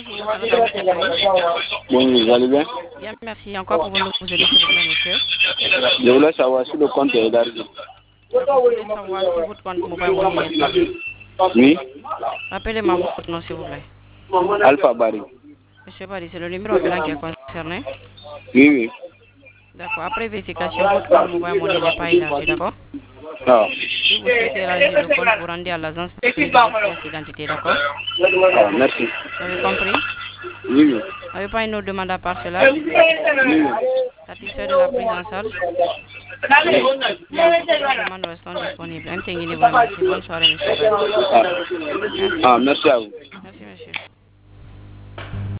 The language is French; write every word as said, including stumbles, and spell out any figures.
Bonjour, Salah Moussakali. Bonjour, vous allez bien? Bien, merci. Encore pour vous vous aider, s'il vous plaît, monsieur. Je voulais savoir si le compte est élargi. D'accord, vous voulez savoir si votre compte mobile money est établi. Oui. Rappelez-moi votre nom, s'il vous plaît. Alpha Barry. Monsieur Barry, c'est le numéro bilan qui est concerné. Oui, oui. D'accord. Après vérification, votre compte mobile money n'est pas élargi, d'accord? Ah. Si vous souhaitez élargir le compte, vous rendez à l'agence de votre pièce d'identité, d'accord? Ah, merci. Vous avez compris? Oui, oui. Vous n'avez pas une autre demande à part cela? Oui, oui. Satisfait de la prise en charge? Bien, toutes vos demandes restent disponibles. M. Tengini vous remercie. Bonne soirée, monsieur Barry. Ah. Merci. Ah, merci à vous. Merci, monsieur.